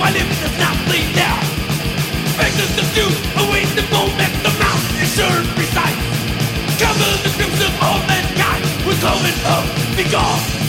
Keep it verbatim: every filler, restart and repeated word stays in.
my lips does not bleed now. Faces confused, await the moment the mouth is sure and precise. Cover the crimson of all mankind with common hope, be gone.